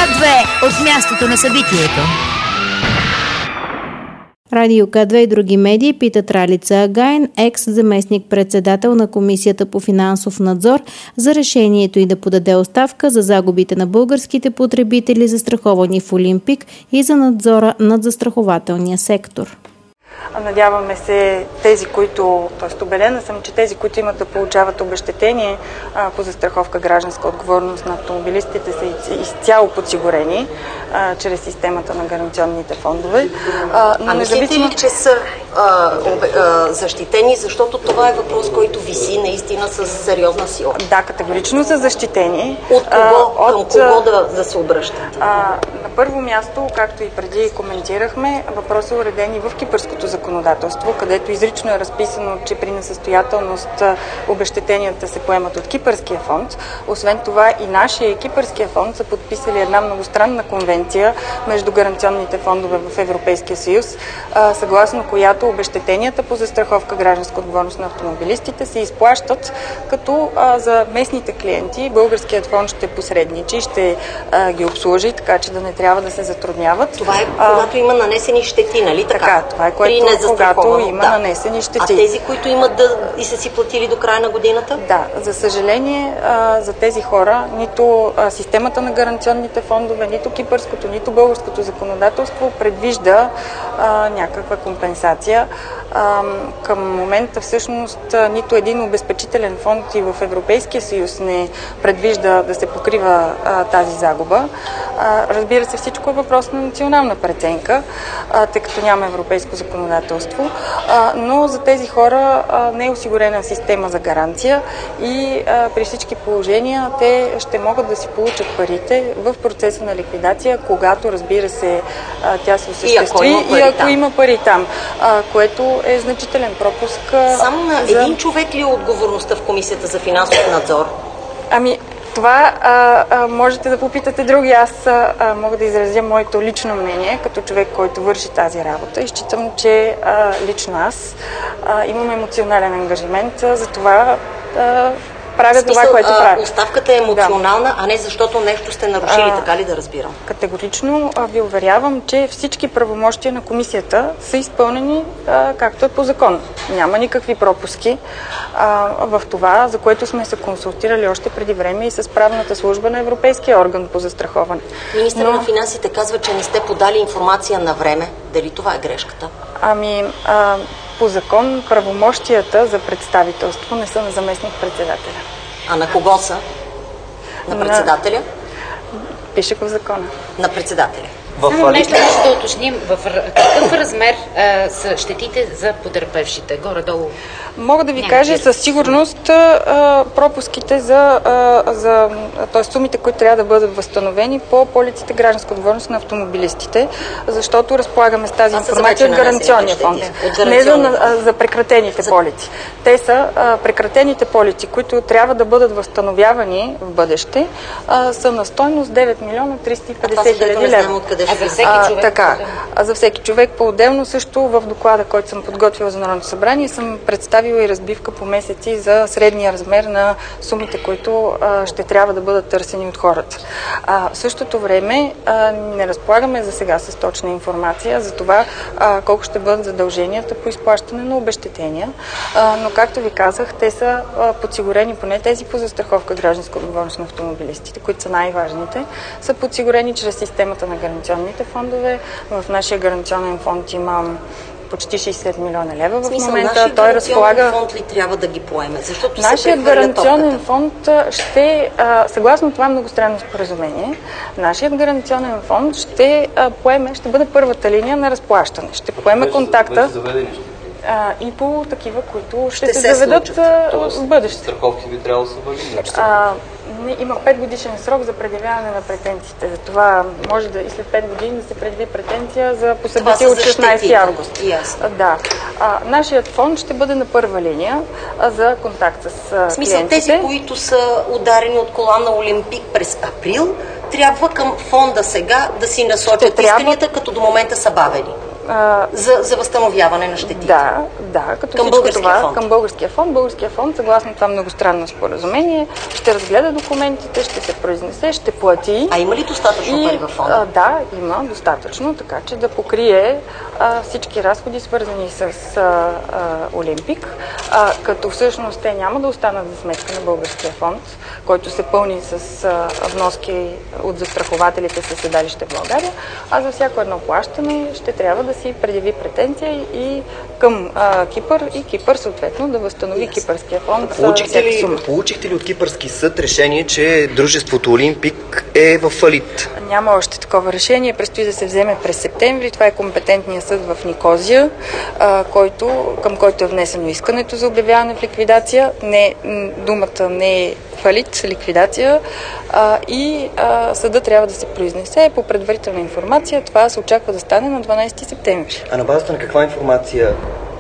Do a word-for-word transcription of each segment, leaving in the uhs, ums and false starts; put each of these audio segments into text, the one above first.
К две от мястото на събитието. Радио К две и други медии питат Ралица Агайн, екс-заместник-председател на Комисията по финансов надзор, за решението и да подаде оставка за загубите на българските потребители, застраховани в Олимпик, и за надзора над застрахователния сектор. Надяваме се тези, които, т.е. убедена съм, че тези, които имат да получават обезщетение а, по застраховка гражданска отговорност на автомобилистите, са изцяло подсигурени а, чрез системата на гаранционните фондове. А, но а мислите ли, че са а, обе, а, защитени, защото това е въпрос, който виси наистина с сериозна сила? Да, категорично са защитени. От кого, а, от, към кого да, да се обръщат? А, на първо място, както и преди коментирахме, въпросът е уреден и в кипърското законодателство, където изрично е разписано, че при несъстоятелност обезщетенията се поемат от Кипърския фонд. Освен това и нашия и Кипърския фонд са подписали една многостранна конвенция между гаранционните фондове в Европейския съюз, съгласно която обезщетенията по застраховка гражданска отговорност на автомобилистите се изплащат, като за местните клиенти българският фонд ще посредничи и ще ги обслужи, така че да не трябва да се затрудняват. Това е когато има нанесени щети, нали така? Така, това е което когато има да. нанесени щети. А тези, които имат да и са си платили до края на годината? Да, за съжаление за тези хора нито системата на гаранционните фондове, нито кипърското, нито българското законодателство предвижда а, някаква компенсация. А, към момента всъщност нито един обезпечителен фонд и в Европейския съюз не предвижда да се покрива а, тази загуба. А, разбира се, всичко е въпрос на национална преценка, а, тъй като няма европейско законодателство, а, но за тези хора а, не е осигурена система за гаранция и а, при всички положения те ще могат да си получат парите в процеса на ликвидация, когато, разбира се, а, тя се осъществи и ако има пари, и ако има пари там, а, което е значителен пропуск. Само на за... един човек ли е отговорността в Комисията за финансов надзор? Ами, това а, а, можете да попитате други. Аз а, мога да изразя моето лично мнение, като човек, който върши тази работа, и считам, че а, лично аз а, имам емоционален ангажимент а, за това а, правя смисъл, това, което правя. Оставката е емоционална, да. а не защото нещо сте нарушили, а, така ли да разбирам? Категорично а, ви уверявам, че всички правомощия на комисията са изпълнени а, както е по закон. Няма никакви пропуски а, в това, за което сме се консултирали още преди време и с правната служба на Европейския орган по застраховане. Министър Но... на финансите казва, че не сте подали информация на време. Дали това е грешката? Ами, а, по закон правомощията за представителство не са на заместник-председателя. А на кого са? На председателя? На... Пише в закона. На председателя. Само нещо нещо да уточним. В какъв размер а, са щетите за потърпевшите? Горе-долу. Мога да ви кажа със сигурност а, пропуските за, а, за т.е. сумите, които трябва да бъдат възстановени по полиците гражданска отговорност на автомобилистите, защото разполагаме с тази информация от гаранционния фонд. Не за, а, за прекратените за... полици. Те са а, прекратените полици, които трябва да бъдат възстановявани в бъдеще, а, са на стойност девет милиона триста и петдесет хиляди лева. А за всеки човек? А, така, а за всеки човек по-отделно също в доклада, който съм подготвила за Народното събрание, съм представила и разбивка по месеци за средния размер на сумите, които а, ще трябва да бъдат търсени от хората. А, в същото време а, не разполагаме за сега с точна информация за това а, колко ще бъдат задълженията по изплащане на обезщетения, а, но както ви казах, те са а, подсигурени, поне тези по застраховка гражданска отговорност на автомобилистите, които са най-важните, са подсигурени чрез системата на гаранционните фондове. В нашия гаранционен фонд имам почти шейсет милиона лева в смисъл, момента. Той разполага... фонд ли трябва да ги поеме? Защото нашият гаранционен фонд ще, а, съгласно това многостранно споразумение, нашият гаранционен фонд ще а, поеме, ще бъде първата линия на разплащане. Ще поеме контакта а, и по такива, които ще, ще се, се заведат в бъдеще. Страховки би трябвало да са валидни. Има пет годишен срок за предявяване на претенциите. За това може да и след пет години да се предяви претенция за посъбитие от шестнайсети август. Yes. Да. А, нашият фонд ще бъде на първа линия а, за контакт с а, в смисъл, клиентите. Тези, които са ударени от кола на Олимпик през април, трябва към фонда сега да си насочат исканията, като до момента са бавени. А, за, за възстановяване на щетите. Да, да, като към всичко това фонд. към българския фонд. Българския фонд, съгласно това многостранно споразумение, ще разгледа документите, ще се произнесе, ще плати. А има ли достатъчно и, пари във фонда? А, да, има достатъчно, така че да покрие а, всички разходи, свързани с а, а, Олимпик, а, като всъщност те няма да останат за сметка на българския фонд, който се пълни с а, вноски от застрахователите със седалище в България, а за всяко едно плащане ще трябва да си предяви претенция и към а, Кипър и Кипър съответно да възстанови yes. кипърския фонд. Получихте ли, получихте ли от кипърски съд решение, че дружеството Олимпик е в фалит? Няма още такова решение. Предстои да се вземе през септември. Това е компетентният съд в Никозия, а, който, към който е внесено искането за обявяване в ликвидация. Не, думата не е фалит, ликвидация. А, и а, съда трябва да се произнесе по предварителна информация. Това се очаква да стане на дванадесети септември. А на базата на каква информация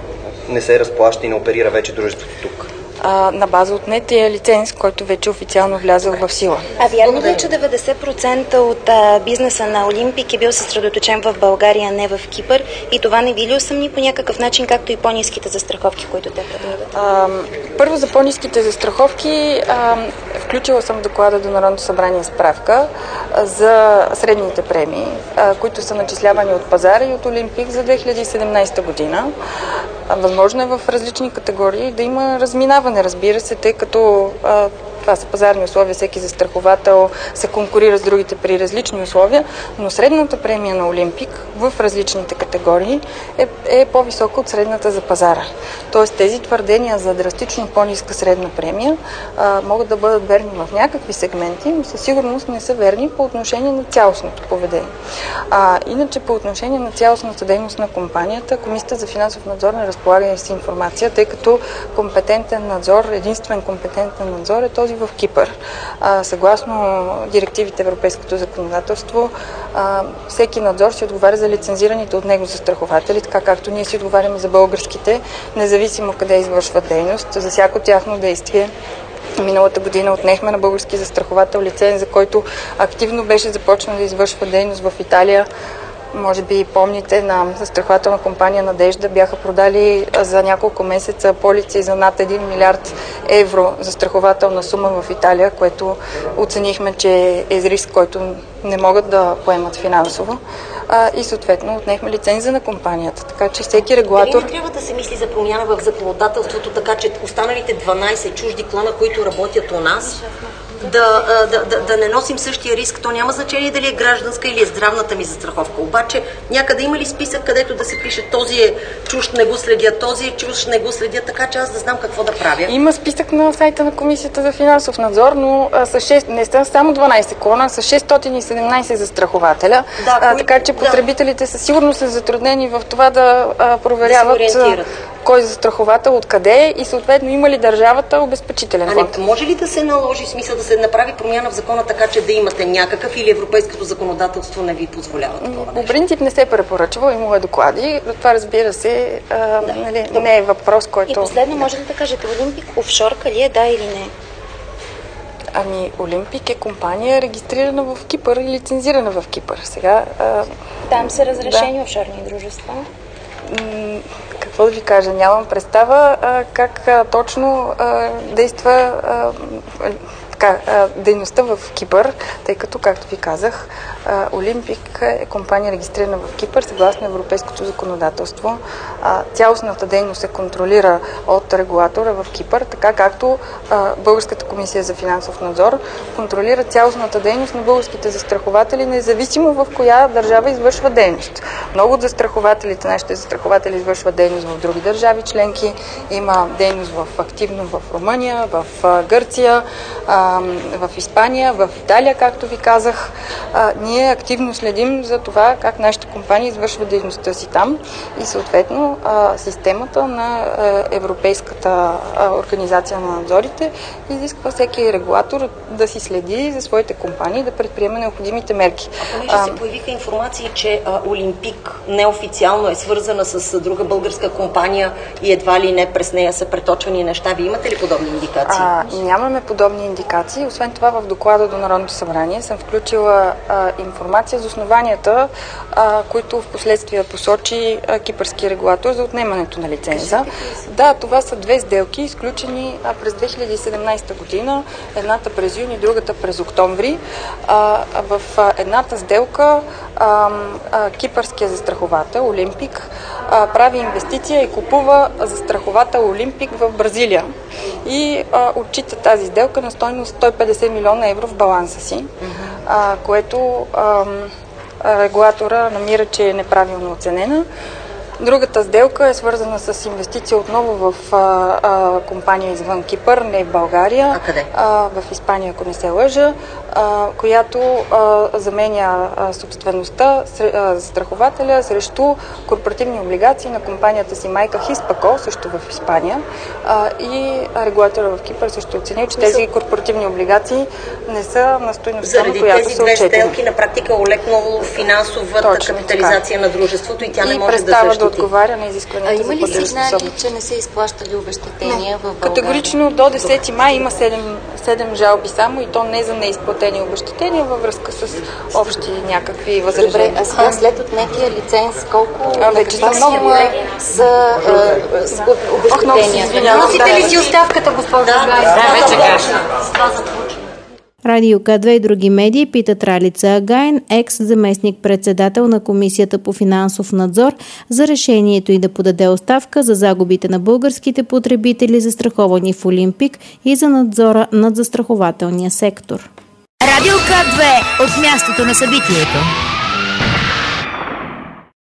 не се разплаща и не оперира вече дружеството тук? А, на база отнетия лиценз, който вече официално влязъл в сила. А вярно ли е, че деветдесет процента от а, бизнеса на Олимпик е бил съсредоточен в България, а не в Кипър? И това не ви ли усъмни по някакъв начин, както и по-ниските застраховки, които те предлагат? А, първо за по-ниските застраховки. А, включила съм в доклада до Народното събрание справка а, за средните премии, а, които са начислявани от пазара и от Олимпик за две хиляди и седемнадесета година. А, възможно е в различни категории да има разминаване, разбира се, тъй като а, това са пазарни условия, всеки застраховател се конкурира с другите при различни условия, но средната премия на Олимпик в различните категории е, е по-висока от средната за пазара. Тоест тези твърдения за драстично по-ниска средна премия а, могат да бъдат верни в някакви сегменти, но със сигурност не са верни по отношение на цялостното поведение. А, иначе по отношение на цялостната дейност на компанията, Комисията за финансов надзор не разполага с информация, тъй като компетентен надзор, единствен компетентен надзор е този в Кипър. А, съгласно директивите европейското законодателство, а, всеки надзор си отговаря за лицензираните от него застрахователи, така както ние си отговаряме за българските, независимо къде извършват дейност, за всяко тяхно действие. Миналата година отнехме на български застраховател лиценз, за който активно беше започнал да извършва дейност в Италия. Може би помните, на застрахователна компания Надежда бяха продали за няколко месеца полици за над един милиард евро застрахователна сума в Италия, което оценихме, че е риск, който не могат да поемат финансово. А, и съответно отнехме лиценза на компанията. Така че всеки регулатор... Дали не трябва да се мисли за промяна в законодателството, така че останалите дванадесет чужди клона, които работят у нас, да, да, да, да не носим същия риск? То няма значение дали е гражданска или е здравната ми застраховка. Обаче някъде има ли списък, където да се пише този е чужд, не го следя, този е чужд, не го следя, така че аз да знам какво да правя? Има списък на сайта на Комисията за финансов надзор, но а, с шест, не са само дванадесет клона, с шестстотин и седемнадесет застрахователя, да, а, кои... така че потребителите да. със сигурност са затруднени в това да а, проверяват да кой е застраховател, откъде и съответно има ли държавата обезпечителен фонд. А не, може ли да се наложи, в смисъл да се направи промяна в закона, така че да имате някакъв, или европейското законодателство не ви позволява такова нещо? По принцип не се препоръчва, имало е доклади. Това, разбира се, а, да. нали, не е въпрос, който... И последно, може ли да кажете, Олимпик офшорка ли е, да или не? Ами, Олимпик е компания регистрирана в Кипър и лицензирана в Кипър. Сега... А... Там са разрешени да. офшорни дружества. М- какво да ви кажа? Нямам представа а, как а, точно а, действа а, така, а, дейността в Кипър, тъй като, както ви казах, а, Олимпик е компания регистрирана в Кипър, съгласно европейското законодателство. А, цялостната дейност се контролира от регулатора в Кипър, така както а, Българската комисия за финансов надзор контролира цялостната дейност на българските застрахователи, независимо в коя държава извършва дейност. Много от застрахователите, нашите застрахователи извършват дейност в други държави членки. Има дейност в, активно в Румъния, в а, Гърция, а, в Испания, в Италия, както ви казах. А, ние активно следим за това как нашите компании извършват дейността си там и съответно а, системата на а, Европейската а, организация на надзорите изисква всеки регулатор да си следи за своите компании, да предприема необходимите мерки. А понеже а, се появиха информации, че а, Олимпик неофициално е свързана с друга българска компания и едва ли не през нея са преточвани неща. Ви имате ли подобни индикации? А, нямаме подобни индикации. комуникации. Освен това, в доклада до Народното събрание съм включила а, информация за основанията, а, които в последствие посочи а, кипърски регулатор за отнемането на лиценза. Да, това са две сделки, изключени а, през две хиляди и седемнадесета година, едната през юни, другата през октомври. А, в а, едната сделка а, а, кипърския застраховател Олимпик а, прави инвестиция и купува застраховател Олимпик в Бразилия и а, отчита тази сделка на стойност сто и петдесет милиона евро в баланса си, а, което а, регулатора намира, че е неправилно оценена. Другата сделка е свързана с инвестиция отново в а, а, компания извън Кипър, не в България, а къде? А, в Испания, ако не се лъжа, а, която а, заменя а, собствеността, а, застрахователя срещу корпоративни облигации на компанията си майка Хиспако, също в Испания. А, и регулатора в Кипър също оценил, че тези корпоративни облигации не са на стойността, на която са отчетени. Заради тези две сделки на практика олекнало финансовата Точно, капитализация така. на дружеството и тя и не може да съществува. Отговаря на изискванията за платежоспособност. А има ли сигнали, че не са изплащали обезщетения в България? Категорично до десети май има седем жалби само и то не за неизплатени обезщетения във връзка с общи някакви възражения. Добре, а сега след отнетия лиценз колко а, вече са много са обезщетения? Носите ли си оставката, госпожа? Да, вече кажа. Радио К две и други медии питат Ралица Агайн, екс-заместник-председател на Комисията по финансов надзор, за решението й да подаде оставка за загубите на българските потребители, застраховани в Олимпик, и за надзора над застрахователния сектор. Радио К две от мястото на събитието.